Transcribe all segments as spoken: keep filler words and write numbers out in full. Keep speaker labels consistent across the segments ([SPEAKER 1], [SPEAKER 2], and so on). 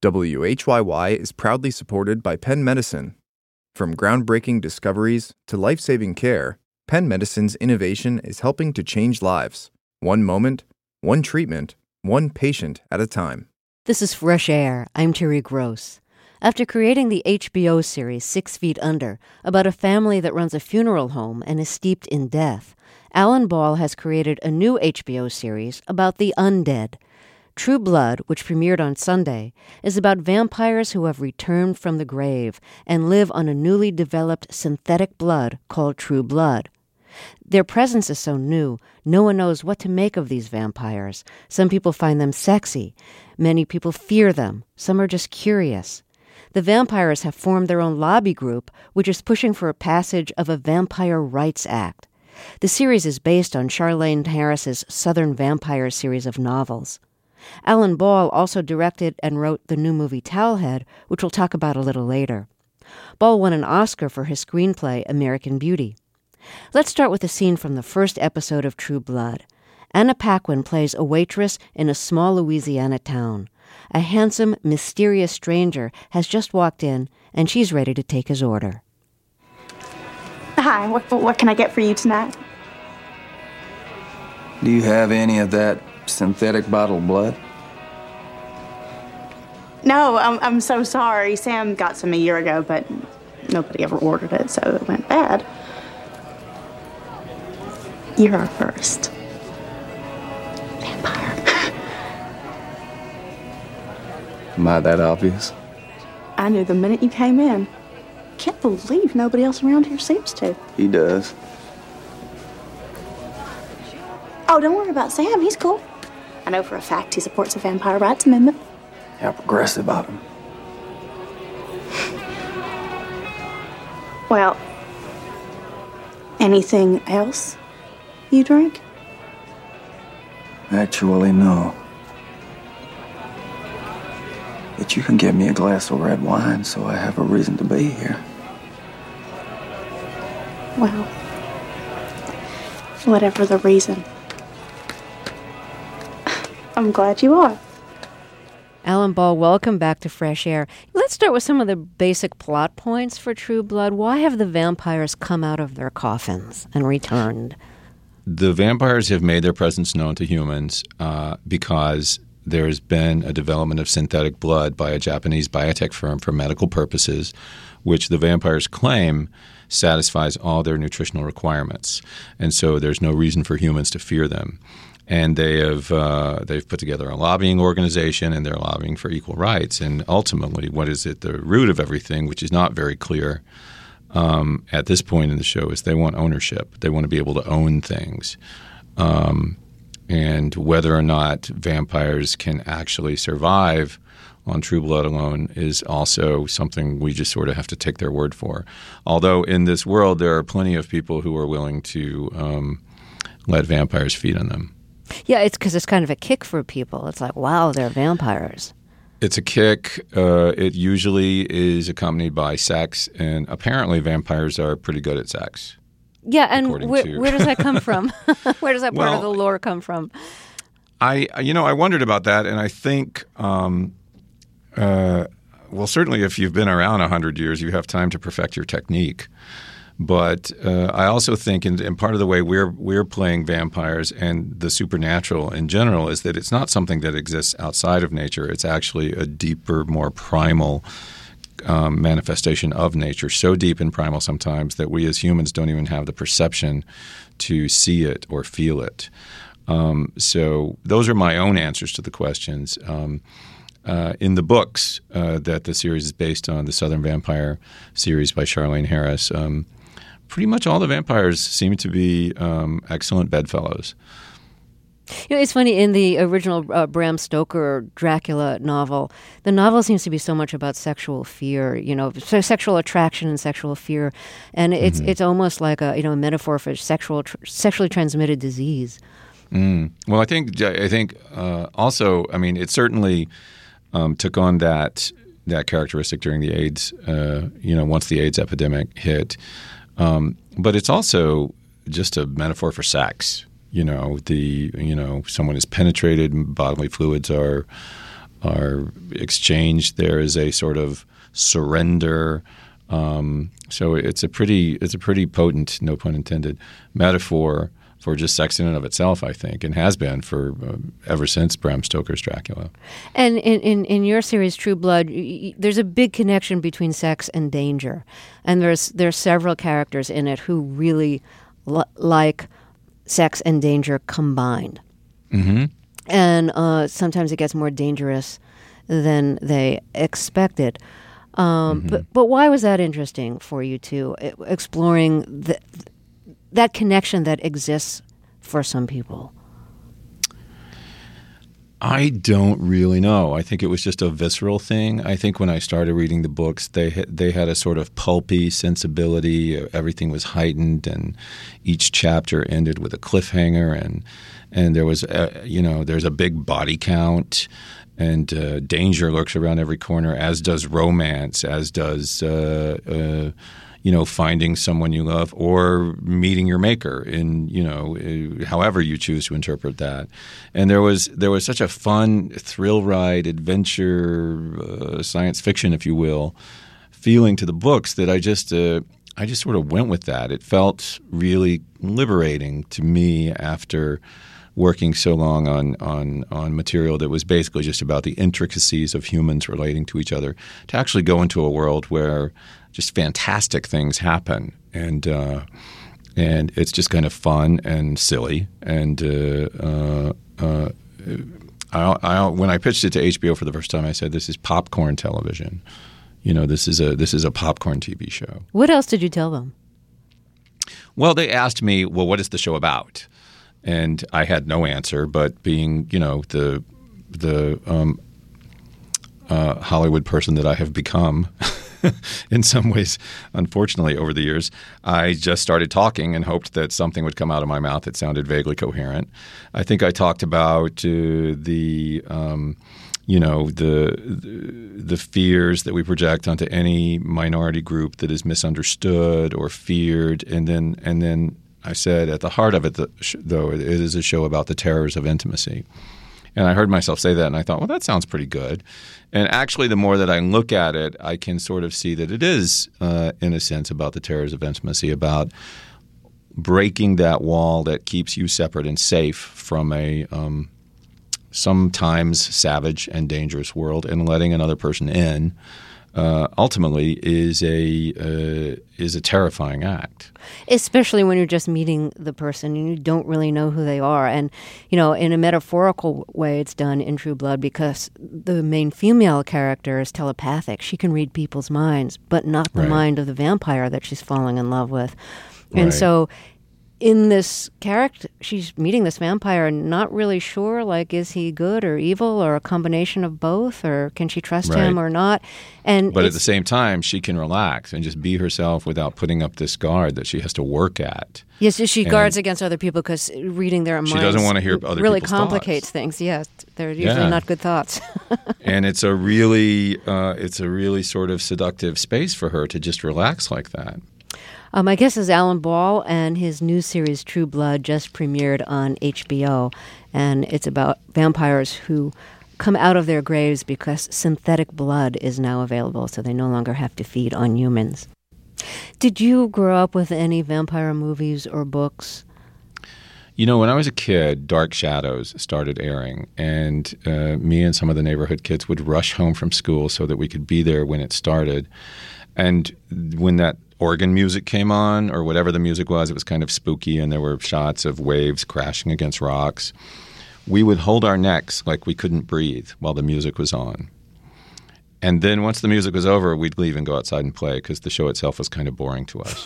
[SPEAKER 1] W H Y Y is proudly supported by Penn Medicine. From groundbreaking discoveries to life-saving care, Penn Medicine's innovation is helping to change lives, one moment, one treatment, one patient at a time.
[SPEAKER 2] This is Fresh Air. I'm Terry Gross. After creating the H B O series Six Feet Under, about a family that runs a funeral home and is steeped in death, Alan Ball has created a new H B O series about the undead. True Blood, which premiered on Sunday, is about vampires who have returned from the grave and live on a newly developed synthetic blood called True Blood. Their presence is so new, no one knows what to make of these vampires. Some people find them sexy. Many people fear them. Some are just curious. The vampires have formed their own lobby group, which is pushing for a passage of a Vampire Rights Act. The series is based on Charlaine Harris's Southern Vampire series of novels. Alan Ball also directed and wrote the new movie Towelhead, which we'll talk about a little later. Ball won an Oscar for his screenplay American Beauty. Let's start with a scene from the first episode of True Blood. Anna Paquin plays a waitress in a small Louisiana town. A handsome, mysterious stranger has just walked in, and she's ready to take his order.
[SPEAKER 3] Hi, what, what can I get for you tonight?
[SPEAKER 4] Do you have any of that synthetic bottled blood?
[SPEAKER 3] No, I'm, I'm so sorry. Sam got some a year ago, but nobody ever ordered it, so it went bad. You're our first vampire.
[SPEAKER 4] Am I that obvious?
[SPEAKER 3] I knew the minute you came in. Can't believe nobody else around here seems to.
[SPEAKER 4] He does.
[SPEAKER 3] Oh, don't worry about Sam. He's cool. I know for a fact he supports the Vampire Rights Amendment.
[SPEAKER 4] How progressive of him.
[SPEAKER 3] Well, anything else you drink?
[SPEAKER 4] Actually, no. But you can get me a glass of red wine, so I have a reason to be here.
[SPEAKER 3] Well, whatever the reason. I'm glad you are.
[SPEAKER 2] Alan Ball, welcome back to Fresh Air. Let's start with some of the basic plot points for True Blood. Why have the vampires come out of their coffins and returned?
[SPEAKER 5] The vampires have made their presence known to humans uh, because there's been a development of synthetic blood by a Japanese biotech firm for medical purposes, which the vampires claim satisfies all their nutritional requirements. And so there's no reason for humans to fear them. And they have uh, they've put together a lobbying organization, and they're lobbying for equal rights. And ultimately, what is at the root of everything, which is not very clear um, at this point in the show, is they want ownership. They want to be able to own things. Um, and whether or not vampires can actually survive on True Blood alone is also something we just sort of have to take their word for. Although in this world, there are plenty of people who are willing to um, let vampires feed on them.
[SPEAKER 2] Yeah, it's because it's kind of a kick for people. It's like, wow, they're vampires.
[SPEAKER 5] It's a kick. Uh, it usually is accompanied by sex, and apparently vampires are pretty good at sex.
[SPEAKER 2] Yeah, and where,
[SPEAKER 5] to...
[SPEAKER 2] where does that come from? Where does that part
[SPEAKER 5] well,
[SPEAKER 2] of the lore come from?
[SPEAKER 5] I, you know, I wondered about that, and I think, um, uh, well, certainly if you've been around a hundred years, you have time to perfect your technique. But uh, I also think, and, and part of the way we're we're playing vampires and the supernatural in general is that it's not something that exists outside of nature. It's actually a deeper, more primal um, manifestation of nature, so deep and primal sometimes that we as humans don't even have the perception to see it or feel it. Um, so those are my own answers to the questions. Um, uh, in the books uh, that the series is based on, the Southern Vampire series by Charlaine Harris, um, pretty much all the vampires seem to be um, excellent bedfellows.
[SPEAKER 2] You know, it's funny, in the original uh, Bram Stoker Dracula novel, the novel seems to be so much about sexual fear, you know, so sexual attraction and sexual fear. And it's mm-hmm. it's almost like a, you know, a metaphor for sexual tr- sexually transmitted disease.
[SPEAKER 5] Mm. Well, I think I think uh, also, I mean, it certainly um, took on that that characteristic during the AIDS, uh, you know, once the AIDS epidemic hit. Um, but it's also just a metaphor for sex. You know, the you know someone is penetrated, bodily fluids are are exchanged. There is a sort of surrender. Um, so it's a pretty it's a pretty potent, no pun intended, metaphor for just sex in and of itself, I think, and has been for uh, ever since Bram Stoker's Dracula.
[SPEAKER 2] And in, in, in your series, True Blood, y- y- there's a big connection between sex and danger. And there's there's several characters in it who really li- like sex and danger combined.
[SPEAKER 5] Mm-hmm.
[SPEAKER 2] And uh, sometimes it gets more dangerous than they expected. Um,
[SPEAKER 5] Mm-hmm.
[SPEAKER 2] But but why was that interesting for you two, e- exploring the, that connection that exists for some people?
[SPEAKER 5] I don't really know. I think it was just a visceral thing. I think when I started reading the books, they had, they had a sort of pulpy sensibility. Everything was heightened, and each chapter ended with a cliffhanger, and and there was a, you know there's a big body count, and uh, danger lurks around every corner, as does romance, as does uh, uh, you know finding someone you love or meeting your maker in you know uh, however you choose to interpret that. And there was there was such a fun thrill ride adventure uh, science fiction, if you will, feeling to the books that I just uh, I just sort of went with that. It felt really liberating to me after working so long on, on on material that was basically just about the intricacies of humans relating to each other, to actually go into a world where just fantastic things happen, and uh, and it's just kind of fun and silly. And uh, uh, uh, I, I, when I pitched it to H B O for the first time, I said, "This is popcorn television. You know, this is a this is a popcorn T V show."
[SPEAKER 2] What else did you tell them?
[SPEAKER 5] Well, they asked me, "Well, what is the show about?" And I had no answer, but being, you know, the the um, uh, Hollywood person that I have become in some ways, unfortunately, over the years, I just started talking and hoped that something would come out of my mouth that sounded vaguely coherent. I think I talked about uh, the um, you know, the, the the fears that we project onto any minority group that is misunderstood or feared, and then and then I said at the heart of it, though, it is a show about the terrors of intimacy. And I heard myself say that, and I thought, well, that sounds pretty good. And actually, the more that I look at it, I can sort of see that it is, uh, in a sense, about the terrors of intimacy, about breaking that wall that keeps you separate and safe from a um, sometimes savage and dangerous world, and letting another person in uh, ultimately is a uh, is a terrifying act.
[SPEAKER 2] Especially when you're just meeting the person and you don't really know who they are. And, you know, in a metaphorical way, it's done in True Blood because the main female character is telepathic. She can read people's minds, but not the
[SPEAKER 5] Right.
[SPEAKER 2] mind of the vampire that she's falling in love with. And
[SPEAKER 5] Right.
[SPEAKER 2] so in this character, she's meeting this vampire and not really sure, like, is he good or evil or a combination of both, or can she trust him
[SPEAKER 5] Right.
[SPEAKER 2] or not? And
[SPEAKER 5] But at
[SPEAKER 2] it's-
[SPEAKER 5] the same time, she can relax and just be herself without putting up this guard that she has to work at.
[SPEAKER 2] Yes, she
[SPEAKER 5] And
[SPEAKER 2] guards against other people because reading their minds
[SPEAKER 5] She doesn't want to hear other
[SPEAKER 2] really
[SPEAKER 5] people's
[SPEAKER 2] complicates
[SPEAKER 5] thoughts.
[SPEAKER 2] things. Yes, they're usually
[SPEAKER 5] Yeah.
[SPEAKER 2] not good thoughts.
[SPEAKER 5] And it's a really, uh, it's a really sort of seductive space for her to just relax like that.
[SPEAKER 2] Uh, my guest is Alan Ball, and his new series True Blood just premiered on H B O, and it's about vampires who come out of their graves because synthetic blood is now available, so they no longer have to feed on humans. Did you grow up with any vampire movies or books?
[SPEAKER 5] You know, when I was a kid, Dark Shadows started airing, and uh, me and some of the neighborhood kids would rush home from school so that we could be there when it started. And when that organ music came on, or whatever the music was, it was kind of spooky, and there were shots of waves crashing against rocks. We would hold our necks like we couldn't breathe while the music was on. And then once the music was over, we'd leave and go outside and play because the show itself was kind of boring to us.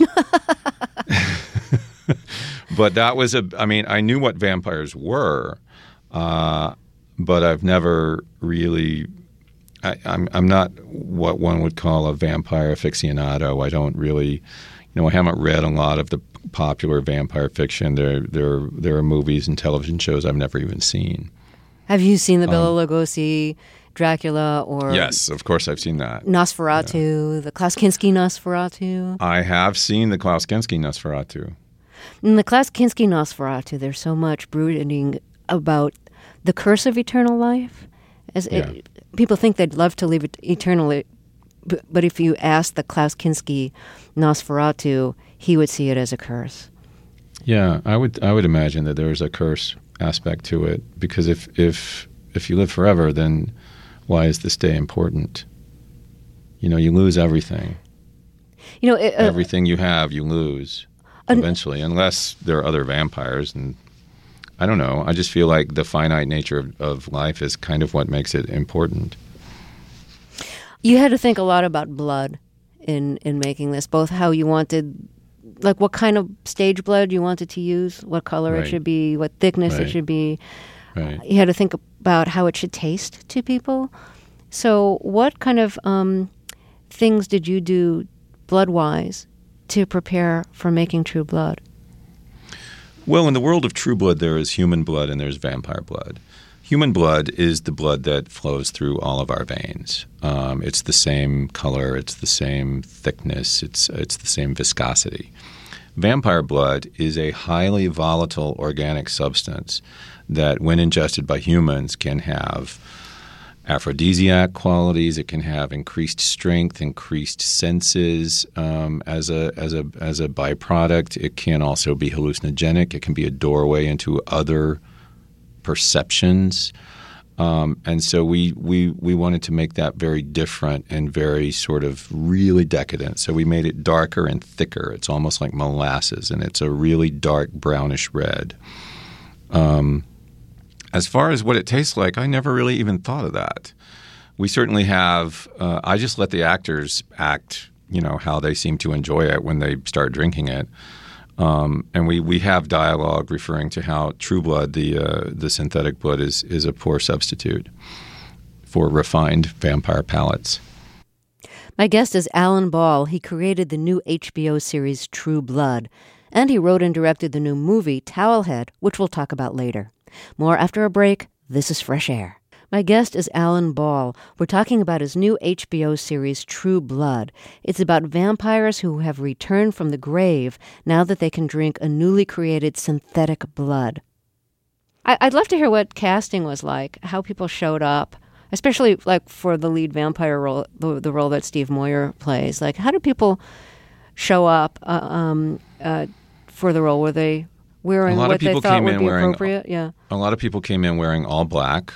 [SPEAKER 5] But that was a – I mean, I knew what vampires were, uh, but I've never really I, – I'm, I'm not what one would call a vampire aficionado. I don't really – you know, I haven't read a lot of the popular vampire fiction. There, there, there are movies and television shows I've never even seen.
[SPEAKER 2] Have you seen the Bela Lugosi Dracula or
[SPEAKER 5] Yes, of course I've seen that.
[SPEAKER 2] Nosferatu, the Klaus Kinski Nosferatu?
[SPEAKER 5] I have seen the Klaus Kinski Nosferatu.
[SPEAKER 2] In the Klaus Kinski Nosferatu, there's so much brooding about the curse of eternal life. As
[SPEAKER 5] Yeah.
[SPEAKER 2] it, people think they'd love to live it eternally, but, but if you ask the Klaus Kinski Nosferatu, he would see it as a curse.
[SPEAKER 5] Yeah, I would I would imagine that there's a curse aspect to it, because if if if you live forever, then why is this day important? You know, you lose everything.
[SPEAKER 2] You know, it, uh,
[SPEAKER 5] everything you have, you lose eventually, un- unless there are other vampires. And I don't know. I just feel like the finite nature of, of life is kind of what makes it important.
[SPEAKER 2] You had to think a lot about blood in in making this, both how you wanted, like what kind of stage blood you wanted to use, what color
[SPEAKER 5] Right.
[SPEAKER 2] it should be, what thickness
[SPEAKER 5] Right.
[SPEAKER 2] it should be.
[SPEAKER 5] Right.
[SPEAKER 2] You had to think about how it should taste to people. So what kind of um, things did you do blood-wise to prepare for making True Blood?
[SPEAKER 5] Well, in the world of True Blood, there is human blood and there's vampire blood. Human blood is the blood that flows through all of our veins. Um, it's the same color, it's the same thickness, it's it's the same viscosity. Vampire blood is a highly volatile organic substance that, when ingested by humans, can have aphrodisiac qualities. It can have increased strength, increased senses um, as a as a as a byproduct. It can also be hallucinogenic. It can be a doorway into other perceptions. Um, and so we, we we wanted to make that very different and very sort of really decadent. So we made it darker and thicker. It's almost like molasses, and it's a really dark brownish red. Um, as far as what it tastes like, I never really even thought of that. We certainly have uh, – I just let the actors act, you know, how they seem to enjoy it when they start drinking it. Um, and we, we have dialogue referring to how True Blood, the uh, the synthetic blood, is is a poor substitute for refined vampire palates.
[SPEAKER 2] My guest is Alan Ball. He created the new H B O series True Blood, and he wrote and directed the new movie Towelhead, which we'll talk about later. More after a break. This is Fresh Air. My guest is Alan Ball. We're talking about his new H B O series, True Blood. It's about vampires who have returned from the grave now that they can drink a newly created synthetic blood. I- I'd love to hear what casting was like, how people showed up, especially like for the lead vampire role, the, the role that Steve Moyer plays. Like, how do people show up uh, um, uh, for the role? Were they wearing what they thought would be appropriate? Yeah.
[SPEAKER 5] A lot of people came in wearing all black.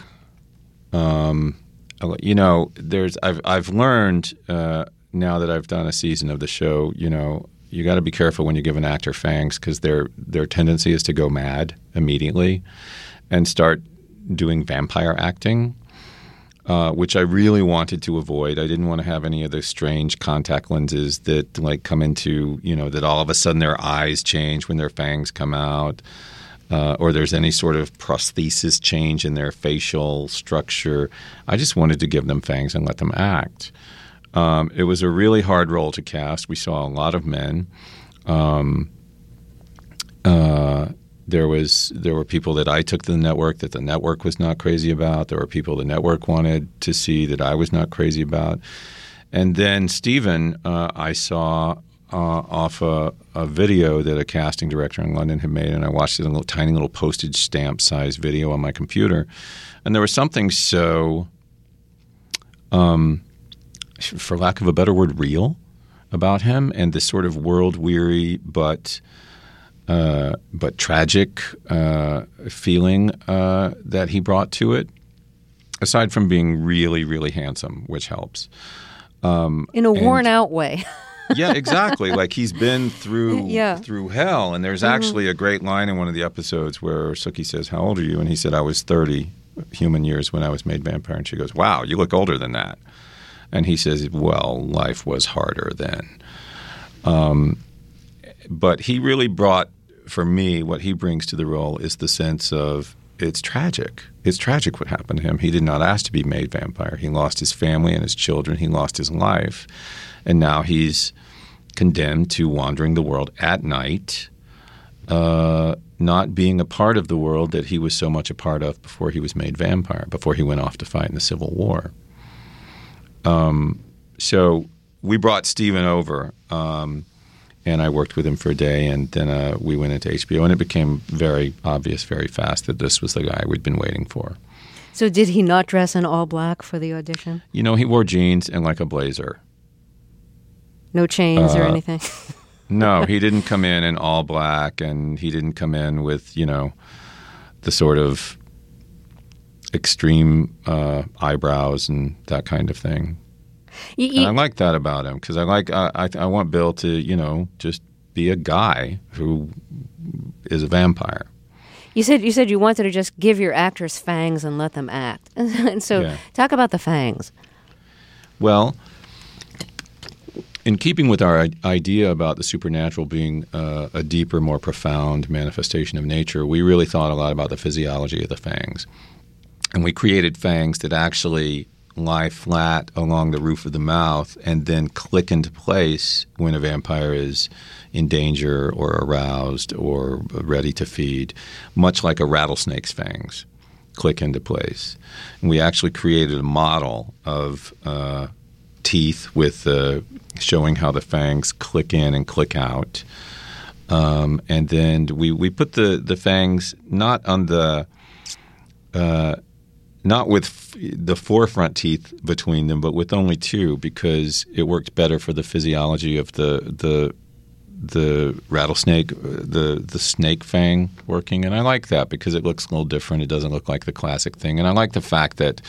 [SPEAKER 5] Um, you know, there's I've I've learned uh, now that I've done a season of the show. You know, you got to be careful when you give an actor fangs, because their their tendency is to go mad immediately and start doing vampire acting, uh, which I really wanted to avoid. I didn't want to have any of those strange contact lenses that like come into, you know, that all of a sudden their eyes change when their fangs come out. Uh, or there's any sort of prosthesis change in their facial structure. I just wanted to give them fangs and let them act. Um, it was a really hard role to cast. We saw a lot of men. Um, uh, there was there were people that I took to the network that the network was not crazy about. There were people the network wanted to see that I was not crazy about. And then Stephen, uh, I saw Uh, off a, a video that a casting director in London had made, and I watched it in a little, tiny little postage stamp size video on my computer. And there was something so, um, for lack of a better word, real about him, and this sort of world-weary but uh, but tragic uh, feeling uh, that he brought to it, aside from being really, really handsome, which helps. Um,
[SPEAKER 2] in a worn-out way.
[SPEAKER 5] Yeah, exactly. Like he's been through
[SPEAKER 2] yeah.
[SPEAKER 5] through hell. And there's actually a great line in one of the episodes where Sookie says, "How old are you?" And he said, "I was thirty human years when I was made vampire." And she goes, "Wow, you look older than that." And he says, "Well, life was harder then." Um, but he really brought, for me, what he brings to the role is the sense of it's tragic. It's tragic what happened to him. He did not ask to be made vampire. He lost his family and his children. He lost his life. And now he's condemned to wandering the world at night, uh, not being a part of the world that he was so much a part of before he was made vampire, before he went off to fight in the Civil War. Um, so we brought Stephen over, um, and I worked with him for a day, and then uh, we went into H B O, and it became very obvious very fast that this was the guy we'd been waiting for.
[SPEAKER 2] So did he not dress in all black for the audition?
[SPEAKER 5] You know, he wore jeans and like a blazer.
[SPEAKER 2] No chains
[SPEAKER 5] uh,
[SPEAKER 2] or anything?
[SPEAKER 5] No, he didn't come in in all black, and he didn't come in with, you know, the sort of extreme uh, eyebrows and that kind of thing.
[SPEAKER 2] You, you,
[SPEAKER 5] and I like that about him because I like I, I I want Bill to, you know, just be a guy who is a vampire.
[SPEAKER 2] You said you said you wanted to just give your actors fangs and let them act. And so
[SPEAKER 5] Yeah.
[SPEAKER 2] talk about the fangs.
[SPEAKER 5] Well, in keeping with our i- idea about the supernatural being uh, a deeper, more profound manifestation of nature, we really thought a lot about the physiology of the fangs. And we created fangs that actually lie flat along the roof of the mouth and then click into place when a vampire is in danger or aroused or ready to feed, much like a rattlesnake's fangs click into place. And we actually created a model of uh, teeth with uh, showing how the fangs click in and click out. Um, and then we, we put the, the fangs not on the uh, – not with f- the forefront teeth between them, but with only two, because it worked better for the physiology of the the the rattlesnake, the the snake fang working. And I like that because it looks a little different. It doesn't look like the classic thing. And I like the fact that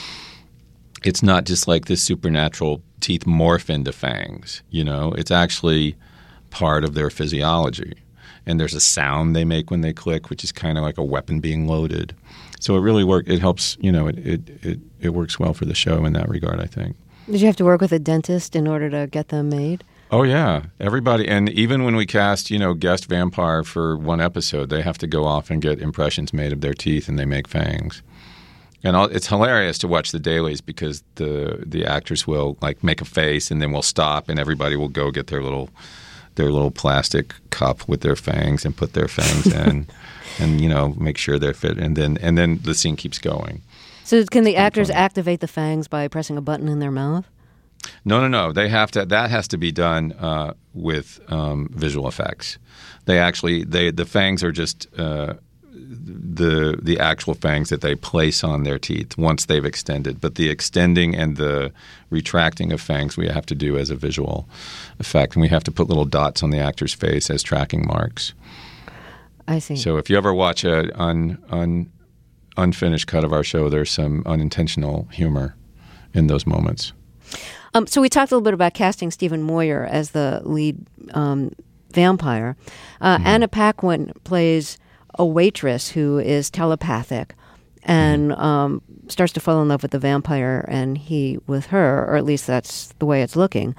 [SPEAKER 5] it's not just like this supernatural teeth morph into fangs. You know, it's actually part of their physiology. And there's a sound they make when they click, which is kind of like a weapon being loaded. So it really works. It helps, you know, it, it, it, it works well for the show in that regard, I think.
[SPEAKER 2] Did you have to work with a dentist in order to get them made?
[SPEAKER 5] Oh, yeah. Everybody. And even when we cast, you know, guest vampire for one episode, they have to go off and get impressions made of their teeth, and they make fangs. And all, it's hilarious to watch the dailies because the the actors will, like, make a face, and then we'll stop, and everybody will go get their little their little plastic cup with their fangs and put their fangs in. And, you know, make sure they're fit. And then and then the scene keeps going.
[SPEAKER 2] So can the
[SPEAKER 5] It's
[SPEAKER 2] actors
[SPEAKER 5] funny.
[SPEAKER 2] activate the fangs by pressing a button in their mouth?
[SPEAKER 5] No, no, no. They have to. That has to be done uh, with um, visual effects. They actually, they the fangs are just uh, the the actual fangs that they place on their teeth once they've extended. But the extending and the retracting of fangs we have to do as a visual effect, and we have to put little dots on the actor's face as tracking marks.
[SPEAKER 2] I see.
[SPEAKER 5] So if you ever watch a un, un, unfinished cut of our show, there's some unintentional humor in those moments.
[SPEAKER 2] Um, so we talked a little bit about casting Stephen Moyer as the lead um, vampire. Uh,
[SPEAKER 5] Mm-hmm.
[SPEAKER 2] Anna Paquin plays a waitress who is telepathic and
[SPEAKER 5] Mm-hmm.
[SPEAKER 2] um, starts to fall in love with the vampire and he with her, or at least that's the way it's looking.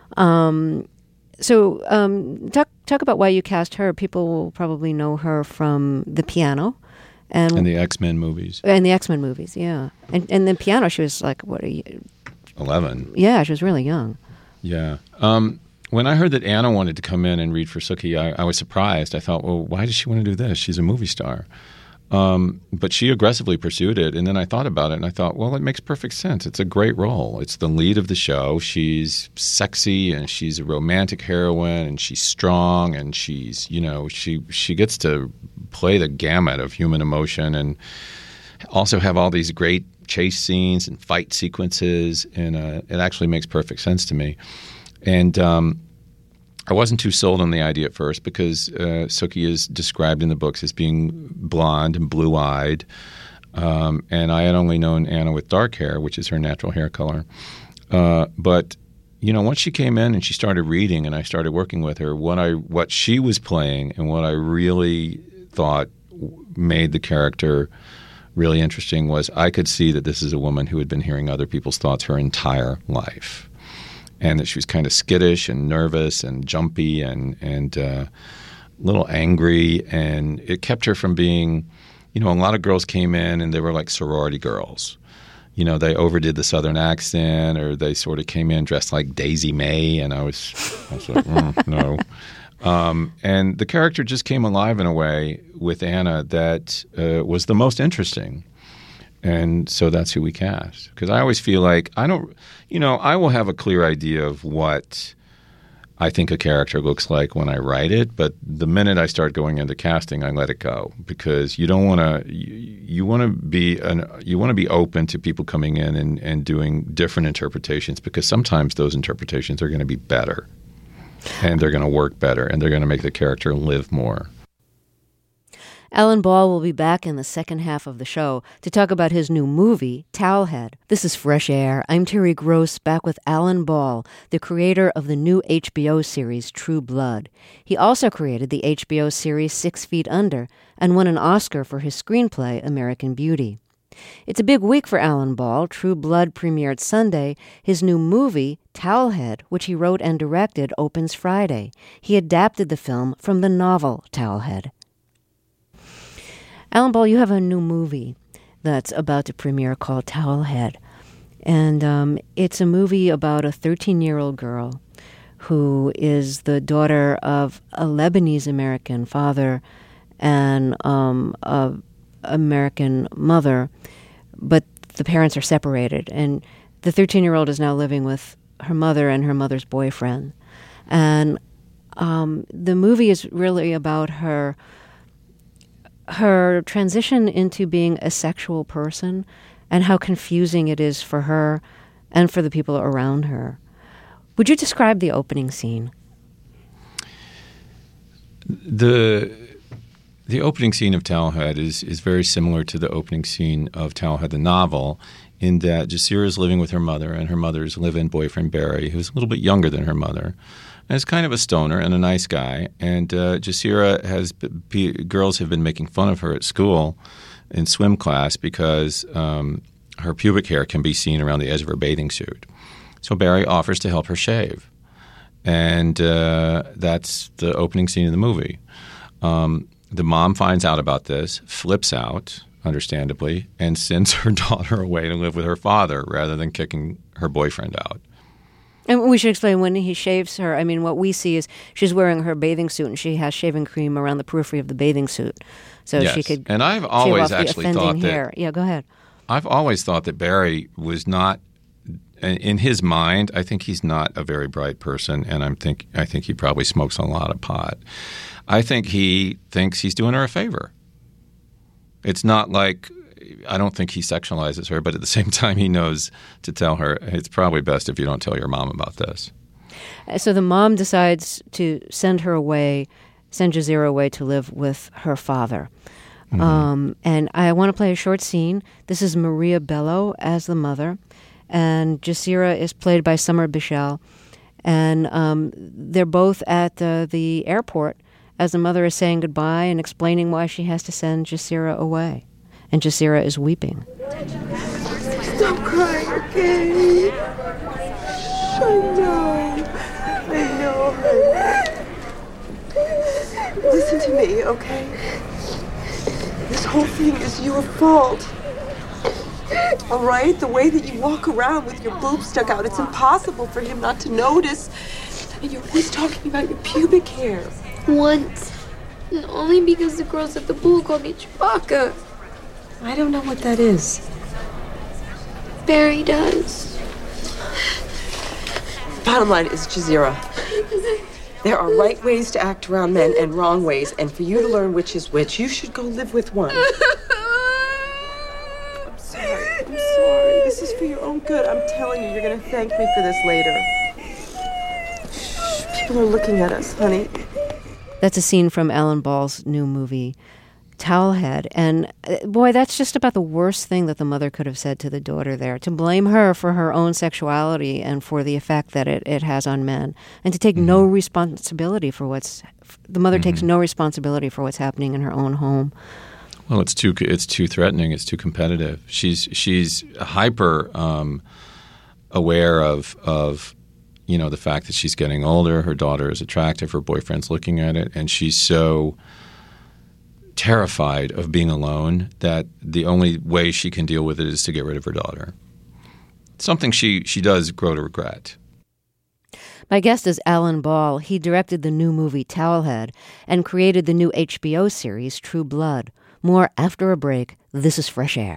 [SPEAKER 2] Um, so um, talk talk about why you cast her. People will probably know her from The Piano. And,
[SPEAKER 5] In the X-Men movies.
[SPEAKER 2] and the X-Men movies, yeah. And and the Piano, she was like, what are you?
[SPEAKER 5] Eleven.
[SPEAKER 2] Yeah, she was really young.
[SPEAKER 5] Yeah. Um, when I heard that Anna wanted to come in and read for Sookie, I, I was surprised. I thought, well, why does she want to do this? She's a movie star. Um, but she aggressively pursued it. And then I thought about it, and I thought, well, it makes perfect sense. It's a great role. It's the lead of the show. She's sexy, and she's a romantic heroine, and she's strong, and she's, you know, she she gets to play the gamut of human emotion and also have all these great chase scenes and fight sequences, and uh, it actually makes perfect sense to me. And um, I wasn't too sold on the idea at first because uh, Sookie is described in the books as being blonde and blue-eyed, um, and I had only known Anna with dark hair, which is her natural hair color. Uh, but you know, once she came in and she started reading, and I started working with her, what I what she was playing and what I really thought made the character really interesting was I could see that this is a woman who had been hearing other people's thoughts her entire life, and that she was kind of skittish and nervous and jumpy and and uh, a little angry, and it kept her from being, you know, a lot of girls came in and they were like sorority girls. You know, they overdid the Southern accent, or they sort of came in dressed like Daisy May, and I was, I was like, mm, no. Um, and the character just came alive in a way with Anna that uh, was the most interesting. And so that's who we cast. Because I always feel like I don't, you know, I will have a clear idea of what I think a character looks like when I write it, but the minute I start going into casting, I let it go because you don't want to. You, you want to be an. You want to be open to people coming in and, and doing different interpretations because sometimes those interpretations are going to be better, and they're going to work better, and they're going to make the character live more.
[SPEAKER 2] Alan Ball will be back in the second half of the show to talk about his new movie, Towelhead. This is Fresh Air. I'm Terry Gross, back with Alan Ball, the creator of the new H B O series True Blood. He also created the H B O series Six Feet Under and won an Oscar for his screenplay, American Beauty. It's a big week for Alan Ball. True Blood premiered Sunday. His new movie, Towelhead, which he wrote and directed, opens Friday. He adapted the film from the novel Towelhead. Alan Ball, you have a new movie that's about to premiere called Towelhead. And um, it's a movie about a thirteen-year-old girl who is the daughter of a Lebanese-American father and um, an American mother, but the parents are separated. And the thirteen-year-old is now living with her mother and her mother's boyfriend. And um, the movie is really about her... her transition into being a sexual person and how confusing it is for her and for the people around her. Would you describe the opening scene?
[SPEAKER 5] The the opening scene of Towelhead is, is very similar to the opening scene of Towelhead, the novel, in that Jasira is living with her mother and her mother's live-in boyfriend, Barry, who's a little bit younger than her mother. And is kind of a stoner and a nice guy. And uh, Jasira has b- girls have been making fun of her at school in swim class because um, her pubic hair can be seen around the edge of her bathing suit. So Barry offers to help her shave, and uh, that's the opening scene of the movie. Um, the mom finds out about this, flips out, understandably, and sends her daughter away to live with her father rather than kicking her boyfriend out.
[SPEAKER 2] And we should explain, when he shaves her, I mean, what we see is she's wearing her bathing suit and she has shaving cream around the periphery of the bathing suit. So
[SPEAKER 5] yes.
[SPEAKER 2] she could
[SPEAKER 5] And I've always
[SPEAKER 2] shave off
[SPEAKER 5] actually
[SPEAKER 2] the
[SPEAKER 5] thought
[SPEAKER 2] offending hair.
[SPEAKER 5] that
[SPEAKER 2] Yeah, go ahead.
[SPEAKER 5] I've always thought that Barry was not, in his mind, I think he's not a very bright person, and I'm think I think he probably smokes a lot of pot. I think he thinks he's doing her a favor. It's not like, I don't think he sexualizes her, but at the same time he knows to tell her, it's probably best if you don't tell your mom about this.
[SPEAKER 2] So the mom decides to send her away, send Jasira away to live with her father. Mm-hmm. Um, and I want to play a short scene. This is Maria Bello as the mother, and Jasira is played by Summer Bichelle. And um, they're both at uh, the airport as the mother is saying goodbye and explaining why she has to send Jasira away. And Jasira is weeping.
[SPEAKER 6] Stop crying, okay? I know. I know. Listen to me, okay? This whole thing is your fault. All right? The way that you walk around with your boobs stuck out, it's impossible for him not to notice. And you're always talking about your pubic hair.
[SPEAKER 7] Once. And only because the girls at the pool called me Chewbacca.
[SPEAKER 6] I don't know what that is.
[SPEAKER 7] Barry does.
[SPEAKER 6] Bottom line is, Jasira, there are right ways to act around men and wrong ways, and for you to learn which is which, you should go live with one. I'm sorry. I'm sorry. This is for your own good. I'm telling you, you're going to thank me for this later. Shh, people are looking at us, honey.
[SPEAKER 2] That's a scene from Alan Ball's new movie, Towelhead. And uh, boy, that's just about the worst thing that the mother could have said to the daughter there, to blame her for her own sexuality and for the effect that it, it has on men, and to take mm-hmm. no responsibility for what's, the mother mm-hmm. takes no responsibility for what's happening in her own home.
[SPEAKER 5] Well, it's too it's too threatening. It's too competitive. She's she's hyper um, aware of of you know the fact that she's getting older. Her daughter is attractive. Her boyfriend's looking at it, and she's so terrified of being alone that the only way she can deal with it is to get rid of her daughter. Something she she does grow to regret.
[SPEAKER 2] My guest is Alan Ball. He directed the new movie Towelhead and created the new H B O series True Blood. More after a break. This is Fresh Air.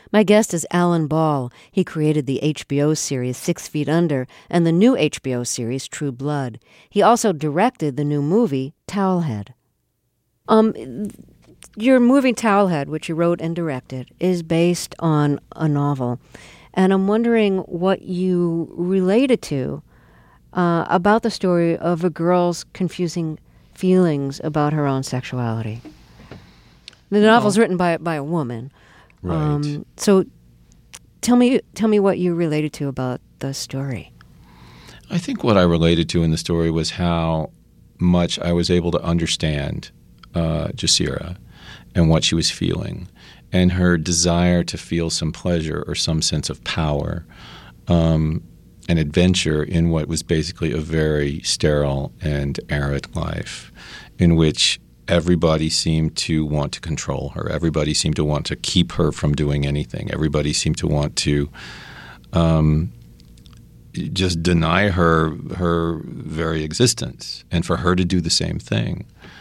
[SPEAKER 2] My guest is Alan Ball. He created the H B O series Six Feet Under and the new H B O series True Blood. He also directed the new movie Towelhead. Um, your movie Towelhead, which you wrote and directed, is based on a novel. And I'm wondering what you related to uh, about the story of a girl's confusing feelings about her own sexuality. The novel's well, written by by a woman.
[SPEAKER 5] Right.
[SPEAKER 2] Um, so tell me tell me what you related to about the story.
[SPEAKER 5] I think what I related to in the story was how much I was able to understand uh, Jasira and what she was feeling, and her desire to feel some pleasure or some sense of power, um, an adventure in what was basically a very sterile and arid life, in which everybody seemed to want to control her. Everybody seemed to want to keep her from doing anything. Everybody seemed to want to um, just deny her her very existence, and for her to do the same thing.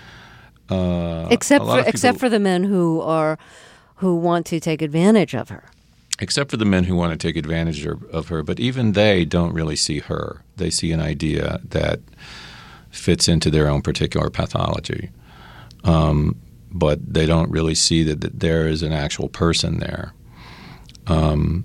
[SPEAKER 5] Uh,
[SPEAKER 2] except for
[SPEAKER 5] people,
[SPEAKER 2] except for the men who are who want to take advantage of her.
[SPEAKER 5] Except for the men who want to take advantage of, of her, but even they don't really see her. They see an idea that fits into their own particular pathology. Um, but they don't really see that, that there is an actual person there. Um,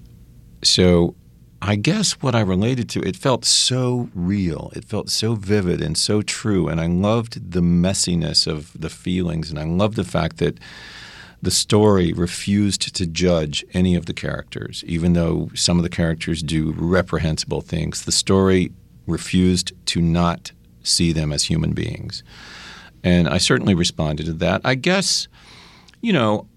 [SPEAKER 5] so I guess what I related to, it felt so real. It felt so vivid and so true. And I loved the messiness of the feelings. And I loved the fact that the story refused to judge any of the characters, even though some of the characters do reprehensible things. The story refused to not see them as human beings. And I certainly responded to that. I guess, you know,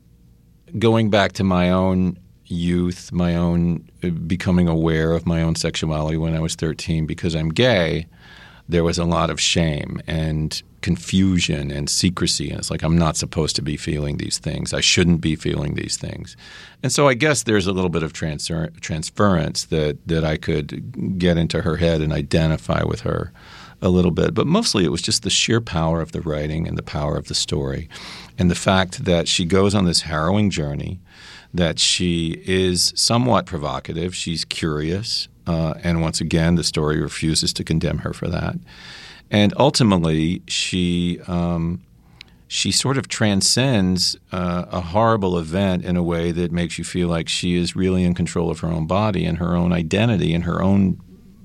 [SPEAKER 5] going back to my own youth, my own becoming aware of my own sexuality when I was thirteen, because I'm gay, there was a lot of shame and confusion and secrecy. And it's like, I'm not supposed to be feeling these things. I shouldn't be feeling these things. And so I guess there's a little bit of transfer- transference that, that I could get into her head and identify with her a little bit, but mostly it was just the sheer power of the writing and the power of the story, and the fact that she goes on this harrowing journey, that she is somewhat provocative, she's curious, uh, and once again the story refuses to condemn her for that, and ultimately she um, she sort of transcends uh, a horrible event in a way that makes you feel like she is really in control of her own body and her own identity and her own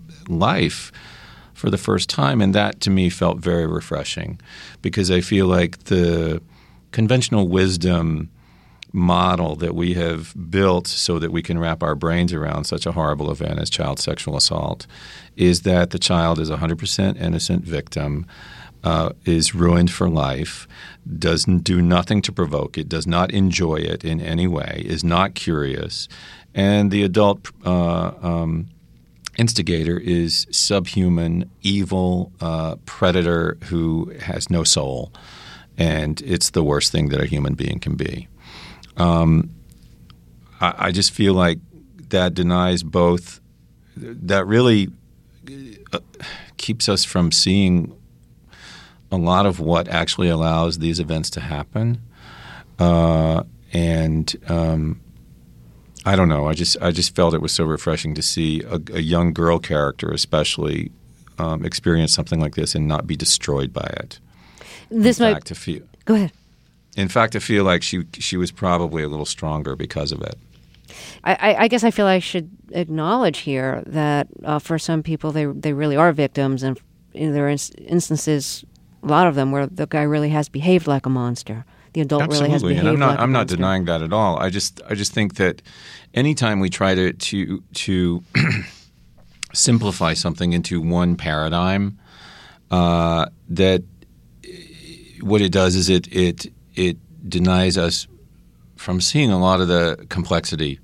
[SPEAKER 5] life for the first time, and that to me felt very refreshing, because I feel like the conventional wisdom model that we have built so that we can wrap our brains around such a horrible event as child sexual assault is that the child is a one hundred percent innocent victim, uh, is ruined for life, doesn't do nothing to provoke it, does not enjoy it in any way, is not curious, and the adult uh, um, instigator is subhuman, evil uh, predator who has no soul, and it's the worst thing that a human being can be. Um, I, I just feel like that denies both – that really uh, keeps us from seeing a lot of what actually allows these events to happen. Uh, and um, – I don't know. I just I just felt it was so refreshing to see a, a young girl character, especially, um, experience something like this and not be destroyed by it.
[SPEAKER 2] This
[SPEAKER 5] in
[SPEAKER 2] might
[SPEAKER 5] fact, to feel,
[SPEAKER 2] go ahead.
[SPEAKER 5] In fact, I feel like she she was probably a little stronger because of it.
[SPEAKER 2] I, I guess I feel I should acknowledge here that uh, for some people they they really are victims, and in there are instances, a lot of them, where the guy really has behaved like a monster. The adult
[SPEAKER 5] Absolutely.
[SPEAKER 2] really has behaved
[SPEAKER 5] and I'm not,
[SPEAKER 2] like a
[SPEAKER 5] I'm not
[SPEAKER 2] monster.
[SPEAKER 5] denying that at all. I just I just think that anytime we try to to to simplify something into one paradigm, uh, that what it does is it it it denies us from seeing a lot of the complexity,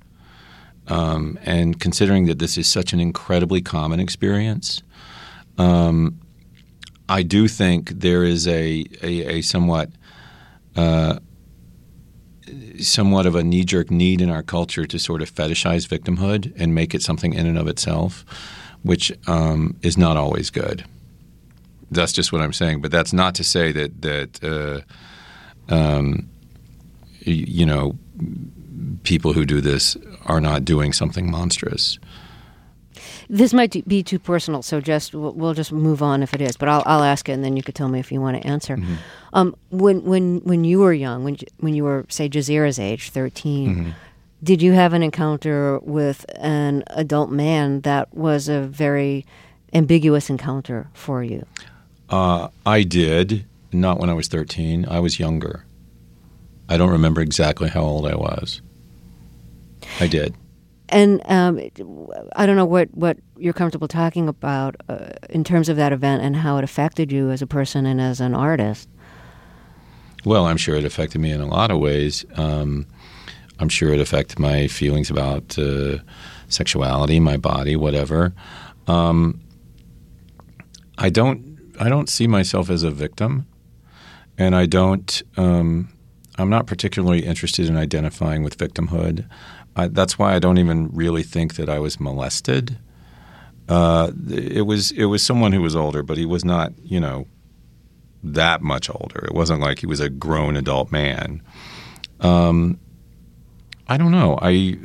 [SPEAKER 5] um, and considering that this is such an incredibly common experience. Um, I do think there is a a, a somewhat Uh, somewhat of a knee-jerk need in our culture to sort of fetishize victimhood and make it something in and of itself, which um, is not always good. That's just what I'm saying. But that's not to say that that uh, um, you know people who do this are not doing something monstrous.
[SPEAKER 2] This might be too personal, so just we'll, we'll just move on if it is. But I'll I'll ask it, and then you could tell me if you want to answer.
[SPEAKER 5] Mm-hmm.
[SPEAKER 2] Um, when when when you were young, when when you were say Jazeera's age, thirteen, mm-hmm. did you have an encounter with an adult man that was a very ambiguous encounter for you?
[SPEAKER 5] Uh, I did, not when I was thirteen. I was younger. I don't remember exactly how old I was. I did.
[SPEAKER 2] And um, I don't know what, what you're comfortable talking about uh, in terms of that event and how it affected you as a person and as an artist.
[SPEAKER 5] Well, I'm sure it affected me in a lot of ways. Um, I'm sure it affected my feelings about uh, sexuality, my body, whatever. Um, I don't. I don't see myself as a victim, and I don't. Um, I'm not particularly interested in identifying with victimhood. I, that's why I don't even really think that I was molested. Uh, it was it was someone who was older, but he was not, you know, that much older. It wasn't like he was a grown adult man. Um, I don't know. I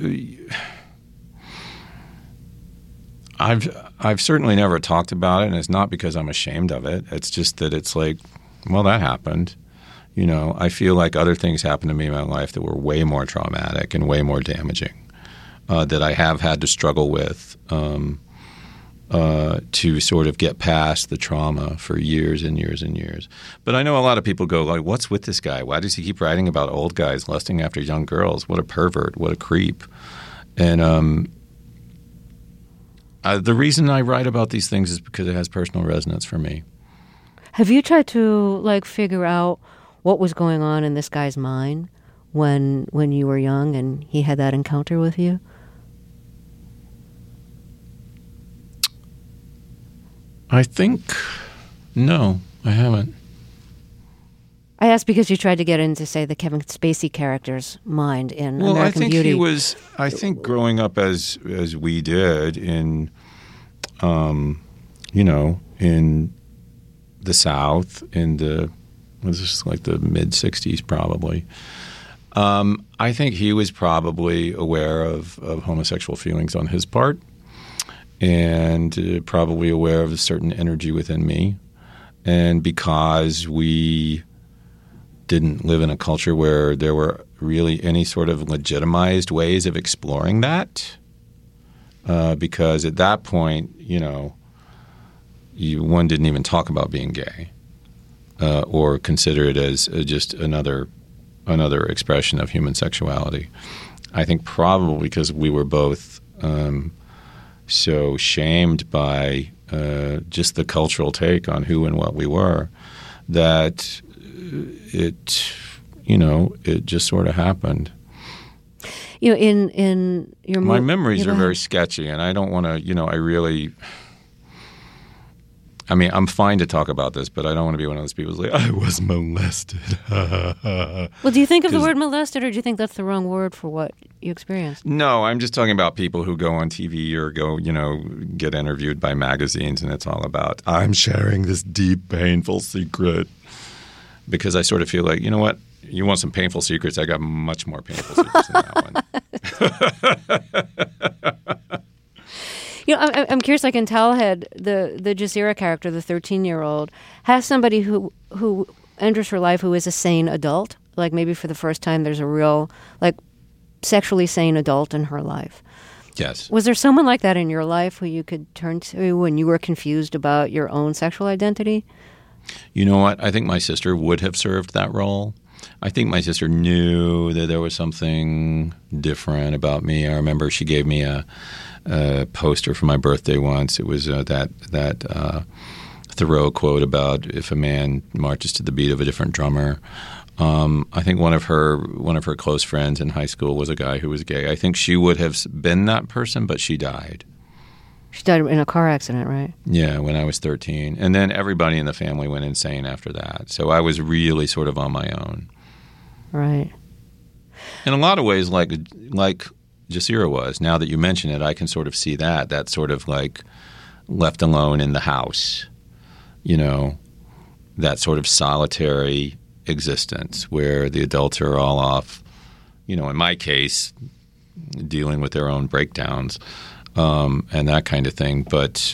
[SPEAKER 5] I've I've certainly never talked about it, and it's not because I'm ashamed of it. It's just that it's like, well, that happened. You know, I feel like other things happened to me in my life that were way more traumatic and way more damaging uh, that I have had to struggle with um, uh, to sort of get past the trauma for years and years and years. But I know a lot of people go like, what's with this guy? Why does he keep writing about old guys lusting after young girls? What a pervert. What a creep. And um, uh, the reason I write about these things is because it has personal resonance for me.
[SPEAKER 2] Have you tried to like figure out what was going on in this guy's mind when when you were young and he had that encounter with you?
[SPEAKER 5] I think no, I haven't.
[SPEAKER 2] I asked because you tried to get into, say, the Kevin Spacey character's mind in
[SPEAKER 5] well,
[SPEAKER 2] American
[SPEAKER 5] I think
[SPEAKER 2] Beauty.
[SPEAKER 5] He was. I think growing up as as we did in, um, you know, in the South in the. Was this like the mid sixties probably. Um, I think he was probably aware of, of homosexual feelings on his part and uh, probably aware of a certain energy within me. And because we didn't live in a culture where there were really any sort of legitimized ways of exploring that, uh, because at that point, you know, you, one didn't even talk about being gay. Uh, or consider it as uh, just another another expression of human sexuality. I think probably because we were both um, so shamed by uh, just the cultural take on who and what we were that it, you know, it just sort of happened.
[SPEAKER 2] You know, in in your
[SPEAKER 5] my
[SPEAKER 2] mo-
[SPEAKER 5] memories
[SPEAKER 2] you know,
[SPEAKER 5] are very sketchy, and I don't want to. You know, I really. I mean, I'm fine to talk about this, but I don't want to be one of those people who's like, I was molested.
[SPEAKER 2] Well, do you think of the word molested, or do you think that's the wrong word for what you experienced?
[SPEAKER 5] No, I'm just talking about people who go on T V or go, you know, get interviewed by magazines, and it's all about, I'm sharing this deep, painful secret. Because I sort of feel like, you know what? You want some painful secrets? I got much more painful secrets than that one.
[SPEAKER 2] You know, I'm, I'm curious. Like in Towelhead, the the Jazeera character, the thirteen-year-old, has somebody who who enters her life who is a sane adult. Like maybe for the first time, there's a real like sexually sane adult in her life.
[SPEAKER 5] Yes.
[SPEAKER 2] Was there someone like that in your life who you could turn to when you were confused about your own sexual identity?
[SPEAKER 5] You know what? I think my sister would have served that role. I think my sister knew that there was something different about me. I remember she gave me a, a poster for my birthday once. It was uh, that that uh, Thoreau quote about if a man marches to the beat of a different drummer. Um, I think one of her one of her close friends in high school was a guy who was gay. I think she would have been that person, but she died.
[SPEAKER 2] She died in a car accident, right?
[SPEAKER 5] Yeah, when I was thirteen. And then everybody in the family went insane after that. So I was really sort of on my own.
[SPEAKER 2] Right.
[SPEAKER 5] In a lot of ways, like like Jazeera was. Now that you mention it, I can sort of see that. That sort of like left alone in the house, you know, that sort of solitary existence where the adults are all off, you know, in my case, dealing with their own breakdowns um, and that kind of thing. But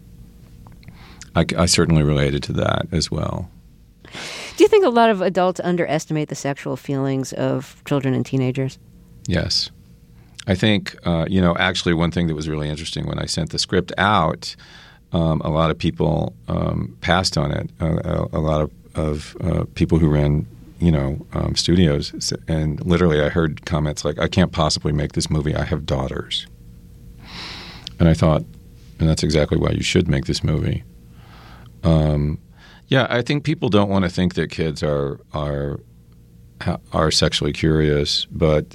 [SPEAKER 5] I, I certainly related to that as well.
[SPEAKER 2] Do you think a lot of adults underestimate the sexual feelings of children and teenagers?
[SPEAKER 5] Yes. I think, uh, you know, actually one thing that was really interesting when I sent the script out, um, a lot of people um, passed on it. Uh, a, a lot of, of uh, people who ran, you know, um, studios. And literally I heard comments like, I can't possibly make this movie. I have daughters. And I thought, and that's exactly why you should make this movie. Um, yeah, I think people don't want to think that kids are are are sexually curious, but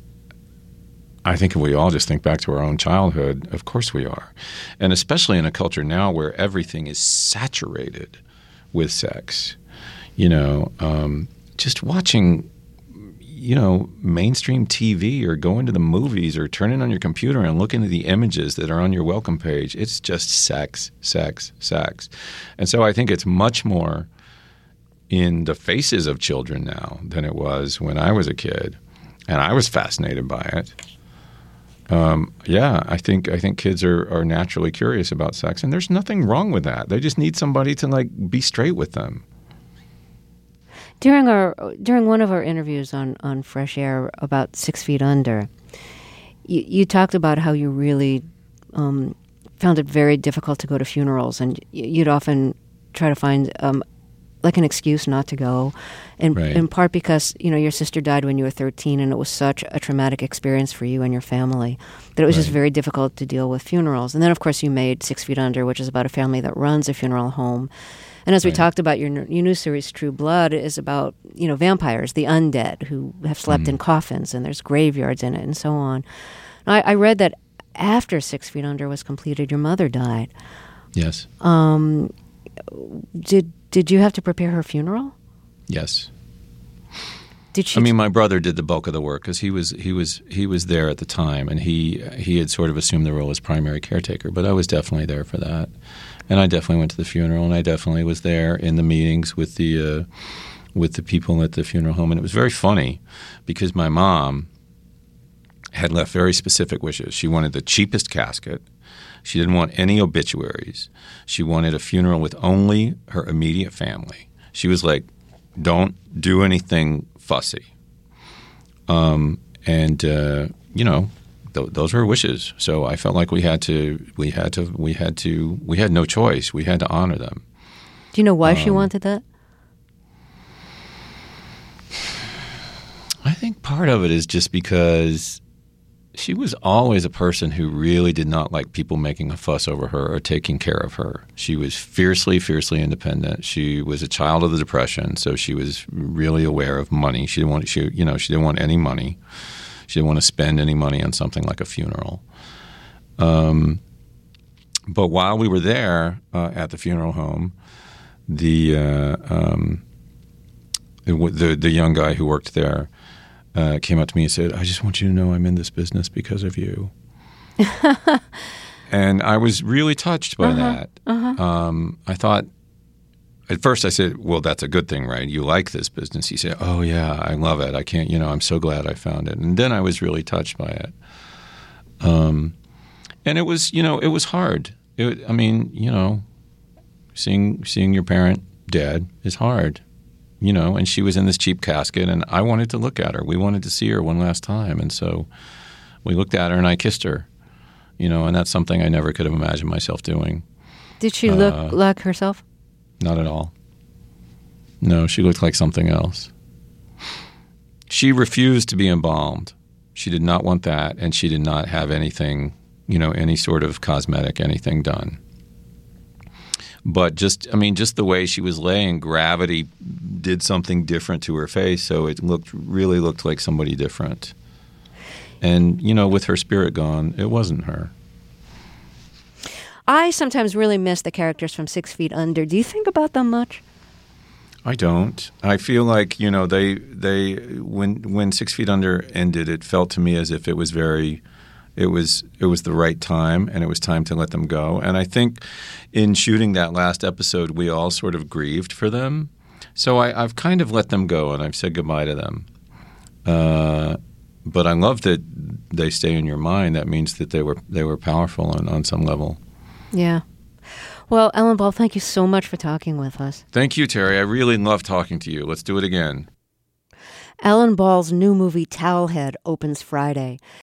[SPEAKER 5] I think if we all just think back to our own childhood, of course we are. And especially in a culture now where everything is saturated with sex. You know, um, just watching, you know, mainstream T V or going to the movies or turning on your computer and looking at the images that are on your welcome page, it's just sex, sex, sex. And so I think it's much more in the faces of children now than it was when I was a kid. And I was fascinated by it. Um, yeah, I think I think kids are, are naturally curious about sex, and there's nothing wrong with that. They just need somebody to like be straight with them.
[SPEAKER 2] During our during one of our interviews on, on Fresh Air about Six Feet Under, you, you talked about how you really um, found it very difficult to go to funerals, and you'd often try to find um, like an excuse not to go, in,
[SPEAKER 5] right.
[SPEAKER 2] in part because, you know, your sister died when you were thirteen, and it was such a traumatic experience for you and your family that it was right. just very difficult to deal with funerals. And then, of course, you made Six Feet Under, which is about a family that runs a funeral home. And as we right. talked about, your, your new series, True Blood, is about, you know, vampires, the undead, who have slept mm. in coffins, and there's graveyards in it, and so on. I, I read that after Six Feet Under was completed, your mother died.
[SPEAKER 5] Yes.
[SPEAKER 2] Um, did did you have to prepare her funeral?
[SPEAKER 5] Yes.
[SPEAKER 2] Did she?
[SPEAKER 5] I mean, my brother did the bulk of the work because he was he was he was there at the time, and he he had sort of assumed the role as primary caretaker. But I was definitely there for that, and I definitely went to the funeral, and I definitely was there in the meetings with the uh, with the people at the funeral home. And it was very funny because my mom had left very specific wishes. She wanted the cheapest casket. She didn't want any obituaries. She wanted a funeral with only her immediate family. She was like, don't do anything fussy. Um, and, uh, you know, th- those were her wishes. So I felt like we had to, we had to, we had to, we had no choice. We had to honor them.
[SPEAKER 2] Do you know why
[SPEAKER 5] um,
[SPEAKER 2] she wanted that?
[SPEAKER 5] I think part of it is just because she was always a person who really did not like people making a fuss over her or taking care of her. She was fiercely, fiercely independent. She was a child of the Depression, so she was really aware of money. She didn't want, she, you know, she didn't want any money. She didn't want to spend any money on something like a funeral. Um, but while we were there uh, at the funeral home, the, uh, um, the the young guy who worked there Uh, came up to me and said, I just want you to know I'm in this business because of you. And I was really touched by
[SPEAKER 2] uh-huh,
[SPEAKER 5] that.
[SPEAKER 2] Uh-huh.
[SPEAKER 5] Um, I thought, at first I said, well, that's a good thing, right? You like this business. He said, oh, yeah, I love it. I can't, you know, I'm so glad I found it. And then I was really touched by it. Um, and it was, you know, it was hard. It, I mean, you know, seeing seeing your parent dead is hard. You know, and she was in this cheap casket, and I wanted to look at her. We wanted to see her one last time, and so we looked at her, and I kissed her. You know, and that's something I never could have imagined myself doing.
[SPEAKER 2] Did she look
[SPEAKER 5] uh,
[SPEAKER 2] like herself?
[SPEAKER 5] Not at all. No, she looked like something else. She refused to be embalmed. She did not want that, and she did not have anything, you know, any sort of cosmetic, anything done. But just, I mean, just the way she was laying, gravity did something different to her face, so it looked really looked like somebody different. And, you know, with her spirit gone, it wasn't her.
[SPEAKER 2] I sometimes really miss the characters from Six Feet Under. Do you think about them much?
[SPEAKER 5] I don't. I feel like, you know, they they when when Six Feet Under ended, it felt to me as if it was very It was it was the right time, and it was time to let them go. And I think in shooting that last episode, we all sort of grieved for them. So I, I've kind of let them go, and I've said goodbye to them. Uh, but I love that they stay in your mind. That means that they were they were powerful on, on some level.
[SPEAKER 2] Yeah. Well, Alan Ball, thank you so much for talking with us.
[SPEAKER 5] Thank you, Terry. I really love talking to you. Let's do it again.
[SPEAKER 2] Alan Ball's new movie, Towelhead, opens Friday.